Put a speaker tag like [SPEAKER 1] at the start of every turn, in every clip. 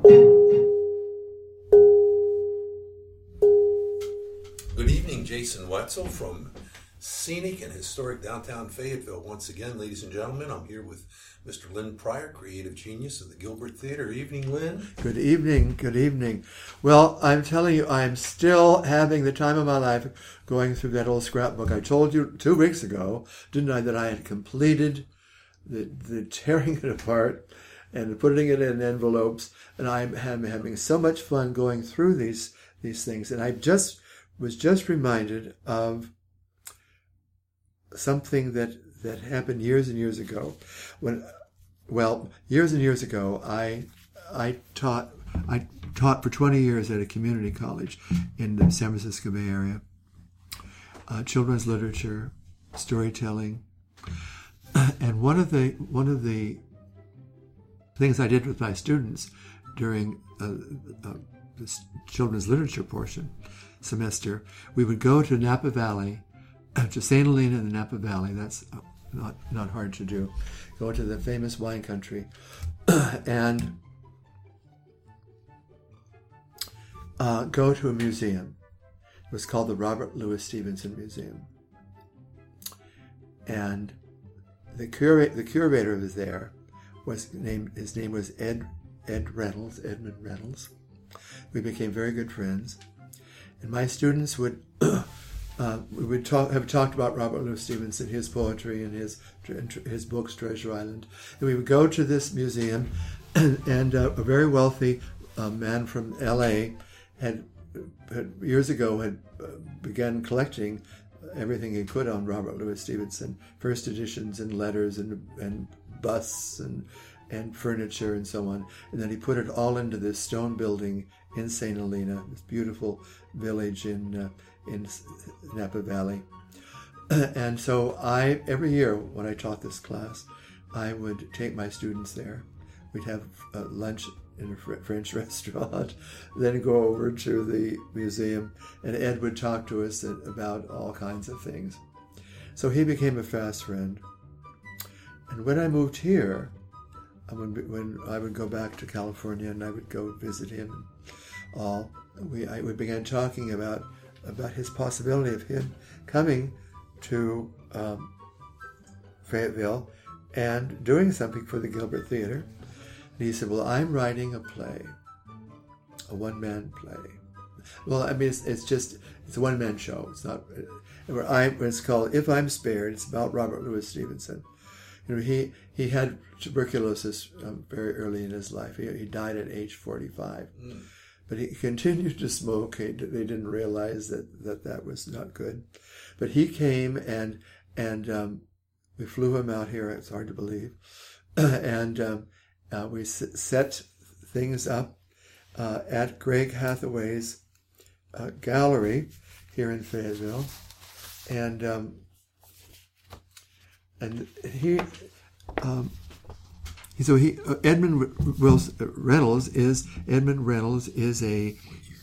[SPEAKER 1] Good evening, Jason Wetzel from scenic and historic downtown Fayetteville. Once again, ladies and gentlemen, I'm here with Mr. Lynn Pryor, creative genius of the Gilbert Theater. Evening, Lynn.
[SPEAKER 2] Good evening, good evening. Well, I'm telling you, I'm still having the time of my life going through that old scrapbook. I told you 2 weeks ago, didn't I, that I had completed the tearing it apart and putting it in envelopes, and I'm having so much fun going through these things. And I was just reminded of something that happened years and years ago. Years and years ago, I taught for 20 years at a community college in the San Francisco Bay Area. Children's literature, storytelling, and one of the things I did with my students during this children's literature portion semester, we would go to Napa Valley, to St. Helena in the Napa Valley. That's not hard to do. Go to the famous wine country and go to a museum. It was called the Robert Louis Stevenson Museum. And the curator was there. His name was Edmund Reynolds. We became very good friends. And my students would have talked about Robert Louis Stevenson, his poetry, and his books, Treasure Island. And we would go to this museum, and a very wealthy man from L.A. had years ago began collecting everything he could on Robert Louis Stevenson, first editions and letters and busts and furniture and so on. And then he put it all into this stone building in St. Helena, this beautiful village in Napa Valley. And so every year when I taught this class, I would take my students there. We'd have lunch in a French restaurant, then go over to the museum, and Ed would talk to us about all kinds of things. So he became a fast friend. And when I moved here, when I would go back to California and I would go visit him, we began talking about his possibility of him coming to Fayetteville and doing something for the Gilbert Theater. And he said, well, I'm writing a play, a one-man play. Well, I mean, it's a one-man show. It's not. It's called If I'm Spared. It's about Robert Louis Stevenson. You know, he had tuberculosis very early in his life. He died at age 45. Mm. But he continued to smoke. They didn't realize that was not good. But he came and we flew him out here. It's hard to believe. And we set things up at Greg Hathaway's gallery here in Fayetteville. And Edmund Reynolds is a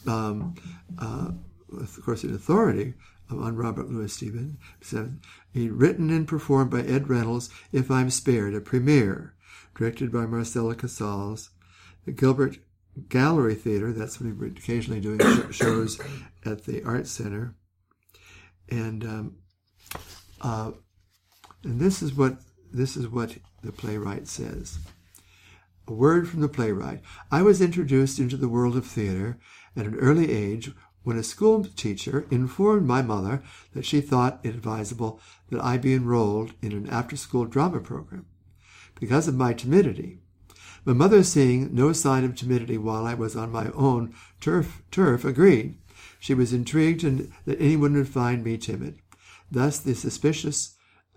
[SPEAKER 2] of course an authority on Robert Louis Stevenson. He written and performed by Ed Reynolds, If I'm Spared, a premiere, directed by Marcella Casals. The Gilbert Gallery Theater, that's what he would occasionally doing shows at the Art Center. And this is what the playwright says. A word from the playwright. I was introduced into the world of theater at an early age when a school teacher informed my mother that she thought it advisable that I be enrolled in an after-school drama program because of my timidity. My mother, seeing no sign of timidity while I was on my own turf, agreed. She was intrigued that anyone would find me timid. Thus, the suspicious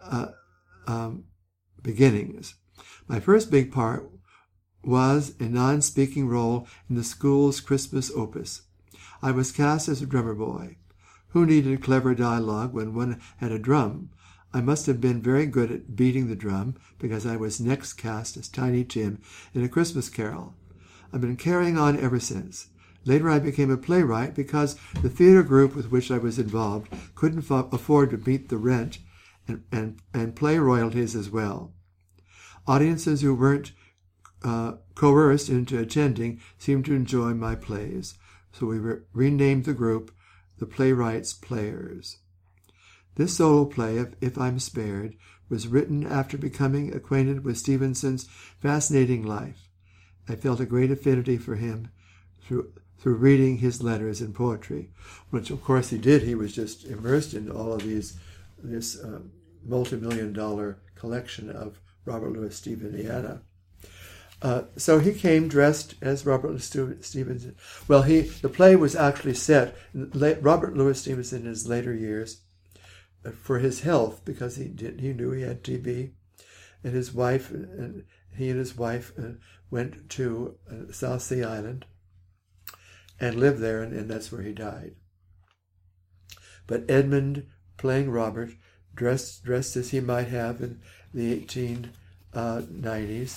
[SPEAKER 2] beginnings. My first big part was a non-speaking role in the school's Christmas opus. I was cast as a drummer boy. Who needed clever dialogue when one had a drum? I must have been very good at beating the drum because I was next cast as Tiny Tim in A Christmas Carol. I've been carrying on ever since. Later I became a playwright because the theater group with which I was involved couldn't afford to meet the rent and play royalties as well. Audiences who weren't coerced into attending, seemed to enjoy my plays. So we renamed the group the Playwrights Players. This solo play, If I'm Spared, was written after becoming acquainted with Stevenson's fascinating life. I felt a great affinity for him through reading his letters and poetry, which of course he did. He was just immersed in all of this multi-million-dollar collection of Robert Louis Stevensoniana. So he came dressed as Robert Louis Stevenson. Well, the play was actually set. Robert Louis Stevenson in his later years, for his health, because he knew he had TB, and he and his wife went to South Sea Island and lived there, and that's where he died. But Edmund, playing Robert, dressed as he might have in the 1890s,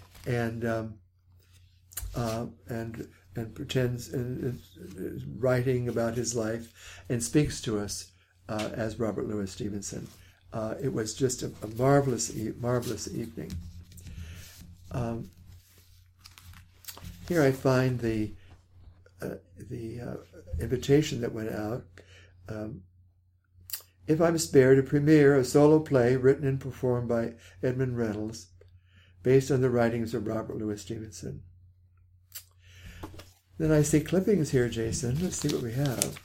[SPEAKER 2] and pretends and is writing about his life and speaks to us as Robert Louis Stevenson. It was just a marvelous evening. Here I find the invitation that went out. If I'm Spared, a premiere, a solo play written and performed by Edmund Reynolds, based on the writings of Robert Louis Stevenson. Then I see clippings here, Jason. Let's see what we have.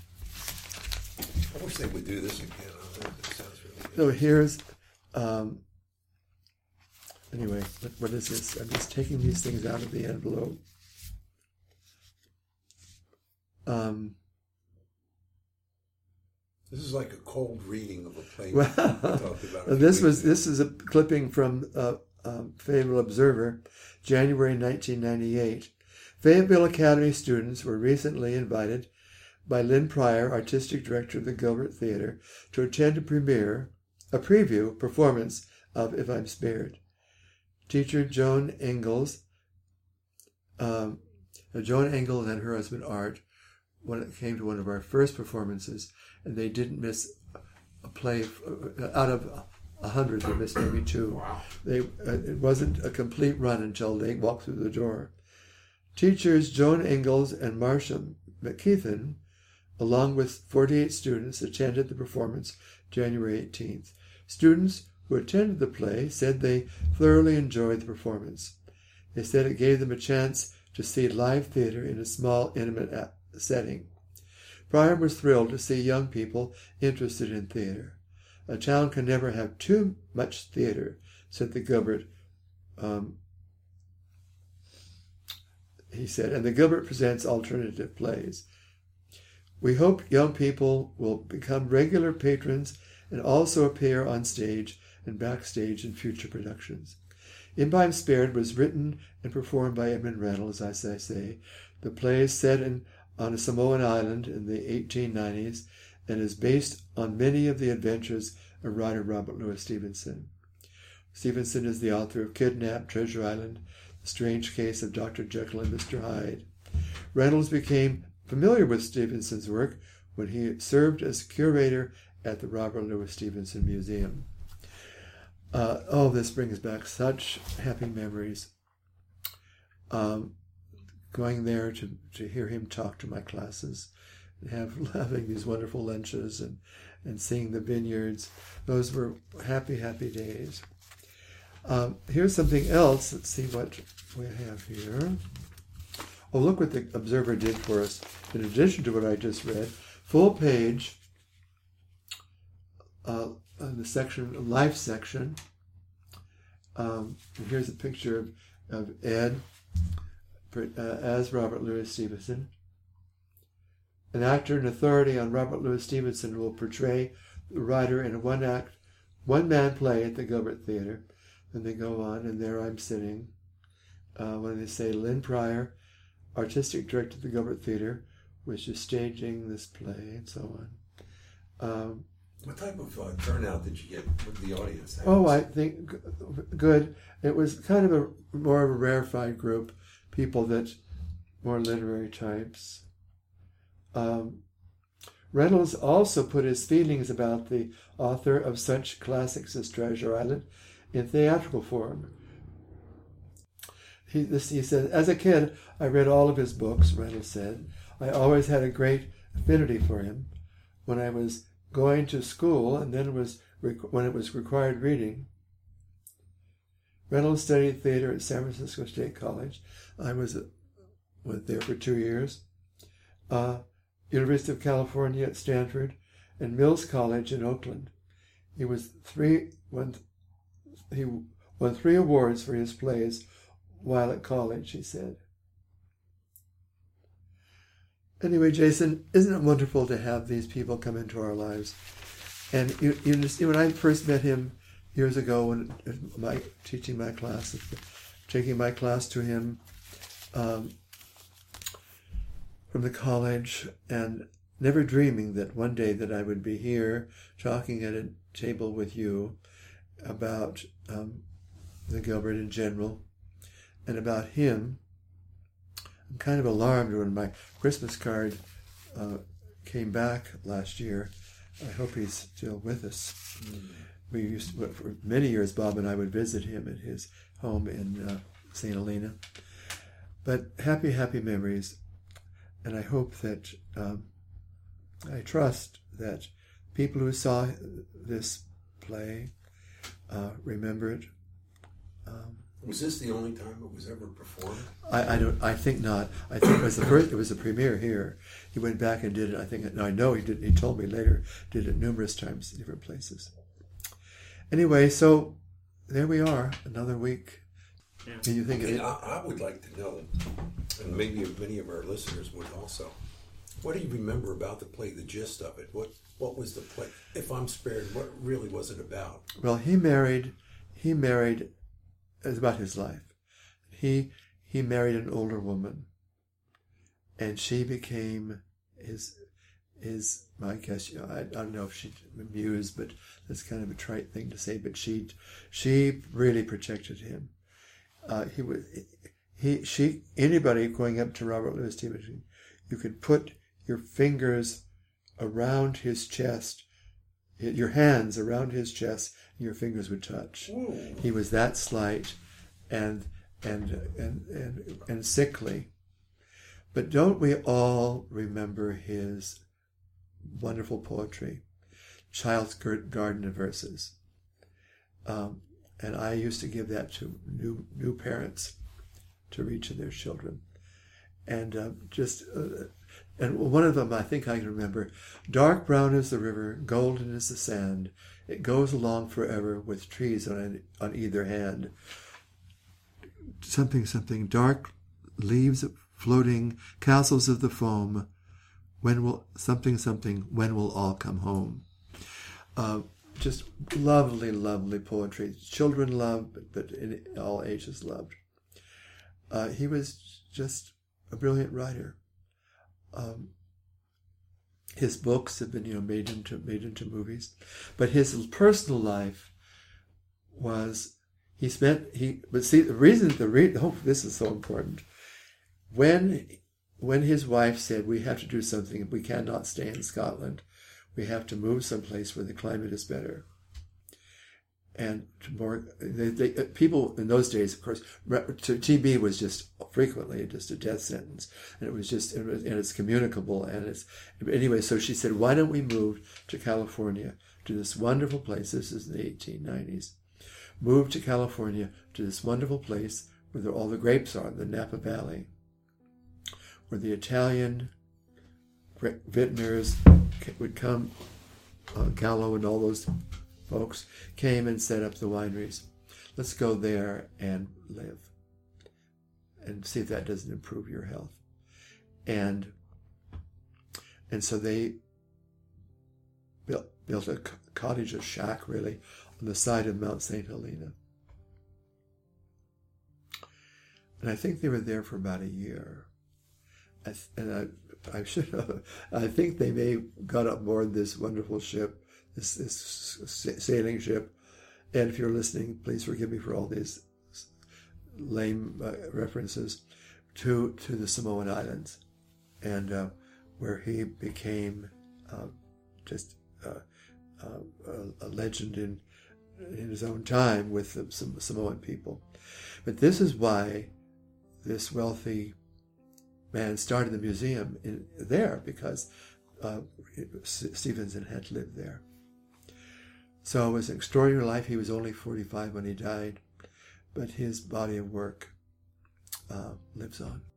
[SPEAKER 1] I wish they would do this again. It sounds really good.
[SPEAKER 2] So here's, anyway, what is this? I'm just taking these things out of the envelope.
[SPEAKER 1] This is like a cold reading of a play.
[SPEAKER 2] Well, this is a clipping from Fayetteville Observer, January 1998. Fayetteville Academy students were recently invited by Lynn Pryor, artistic director of the Gilbert Theater, to attend a preview performance of If I'm Spared. Teacher Joan Ingalls and her husband Art, when it came to one of our first performances, and they didn't miss a play. Out of 100, they missed maybe 2.
[SPEAKER 1] Wow.
[SPEAKER 2] It wasn't a complete run until they walked through the door. Teachers Joan Ingalls and Marcia McKeithen, along with 48 students, attended the performance January 18th. Students who attended the play said they thoroughly enjoyed the performance. They said it gave them a chance to see live theater in a small, intimate setting. Pryor was thrilled to see young people interested in theater. A town can never have too much theater, said the Gilbert. He said, and the Gilbert presents alternative plays. We hope young people will become regular patrons and also appear on stage and backstage in future productions. If I'm Spared was written and performed by Edmund Reynolds, as I say. The play is set on a Samoan island in the 1890s and is based on many of the adventures of writer Robert Louis Stevenson. Stevenson is the author of Kidnapped, Treasure Island, The Strange Case of Dr. Jekyll and Mr. Hyde. Reynolds became familiar with Stevenson's work when he served as curator at the Robert Louis Stevenson Museum. This brings back such happy memories. Going there to hear him talk to my classes, and having these wonderful lunches and seeing the vineyards. Those were happy days. Here's something else. Let's see what we have here. Oh, look what the Observer did for us. In addition to what I just read, full page, the section, life section. Here's a picture of Ed as Robert Louis Stevenson. An actor and authority on Robert Louis Stevenson will portray the writer in a one-man play at the Gilbert Theater. Then they go on, and there I'm sitting. When they say Lynn Pryor, artistic director of the Gilbert Theater, was just staging this play, and so on.
[SPEAKER 1] What type of turnout did you get with the audience?
[SPEAKER 2] I think good. It was kind of more of a rarefied group, people that more literary types. Reynolds also put his feelings about the author of such classics as Treasure Island in theatrical form. he said, as a kid, I read all of his books, Reynolds said. I always had a great affinity for him. When I was going to school, and then when it was required reading, Reynolds studied theater at San Francisco State College. I was there for 2 years. University of California at Stanford, and Mills College in Oakland. He won 3 awards for his plays while at college, he said. Anyway, Jason, isn't it wonderful to have these people come into our lives? And when I first met him years ago, when taking my class to him from the college, and never dreaming that one day that I would be here talking at a table with you about the Gilbert in general and about him. I'm kind of alarmed when my Christmas card came back last year. I hope he's still with us. We used to, for many years, Bob and I would visit him at his home in St. Helena. But happy memories. And I hope that, I trust that people who saw this play remember it.
[SPEAKER 1] Was this the only time it was ever performed?
[SPEAKER 2] I think not. I think it was a premiere here. He went back and did it. I know he did. He told me later, did it numerous times in different places. Anyway, so there we are, another week.
[SPEAKER 1] Yeah. Can you think of it? I would like to know, and maybe many of our listeners would also, what do you remember about the play, the gist of it? What was the play? If I'm spared, what really was it about?
[SPEAKER 2] Well, he married, it's about his life. He married an older woman, and she became his I guess, I don't know if she muse, but that's kind of a trite thing to say, but she really protected him. Anybody going up to Robert Louis Stevenson, you could put your fingers around his chest, your hands around his chest, and your fingers would touch.
[SPEAKER 1] Ooh.
[SPEAKER 2] He was that slight and sickly. But don't we all remember his wonderful poetry, Child's Garden of Verses? And I used to give that to new parents to read to their children. And and one of them, I think I can remember, dark brown is the river, golden is the sand. It goes along forever with trees on either hand. Something, dark leaves floating, castles of the foam. When will all come home? Just lovely poetry. Children loved, but all ages loved. He was just a brilliant writer. His books have been made into movies, but his personal life was this is so important. When his wife said, we have to do something, we cannot stay in Scotland, we have to move someplace where the climate is better. And people in those days, of course, TB was just frequently just a death sentence, and it's communicable, and anyway. So she said, "Why don't we move to California, to this wonderful place?" This is in the 1890s. Move to California, to this wonderful place where all the grapes are, the Napa Valley, where the Italian vintners would come, Gallo and all those folks came and set up the wineries. Let's go there and live and see if that doesn't improve your health. And so they built a cottage, a shack really, on the side of Mount St. Helena. And I think they were there for about a year. I think they may have got aboard this wonderful ship, this sailing ship. And if you're listening, please forgive me for all these lame references to the Samoan Islands, and where he became just a legend in his own time with some Samoan people. But this is why this wealthy man started the museum there because Stevenson had lived there. So it was an extraordinary life. He was only 45 when he died, but his body of work lives on.